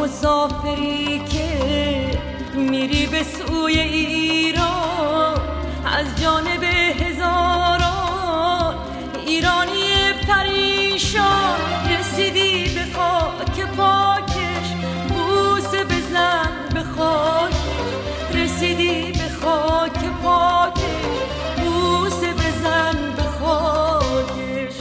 مسافری که میری به سوی ایران، از جانب هزاران ایرانی پریشان، رسیدی به خاک پاکش بوسه بزن به خاکش، رسیدی به خاک پاکش بوسه بزن به خاکش.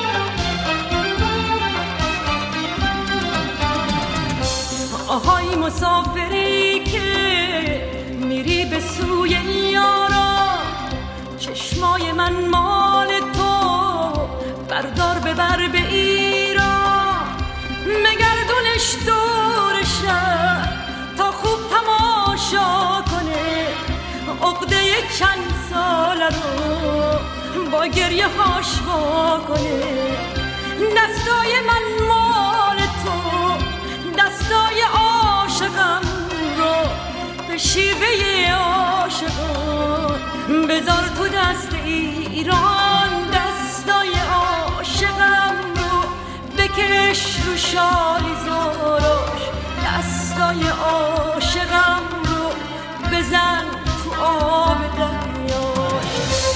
آهای مسافری که میری به سوی یاران، چشمای من مال تو بردار ببر به ایران، مگردونش دور شهر تا خوب تماشا کنه، عقده چند ساله رو با گریه هاش وا کنه. دستای من مال تو، دستای عاشقم رو به شیوه عاشقان بذار تو دست ایران، دستای عاشقم رو بکش رو شالی زاراش، دستای عاشقم رو بزن تو آب دریاش.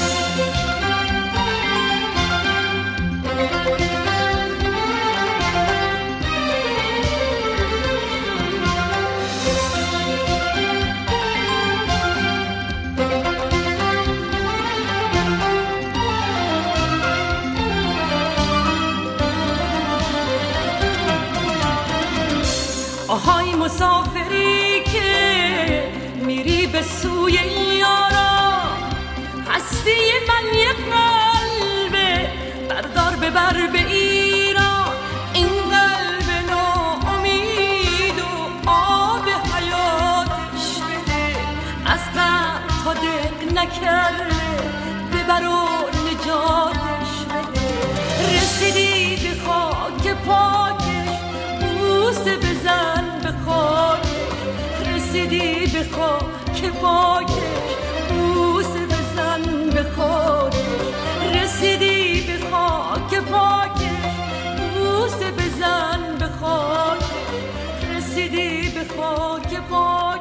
آهای مسافری که میری به سوی یاران، هستی من یک قلبه بردار ببر به ایران، این قلب ناامید و آب حیاتش بده، از غم تا دق نکرده ببر و نجاتش بده. رسیدی به خاک پاکش بوسه بزن به خاکش، رسیدی به خاک پاکش بوسه بزن به خاکش، رسیدی به خاک پاکش بوسه بزن به خاکش، رسیدی به خاک پاکش.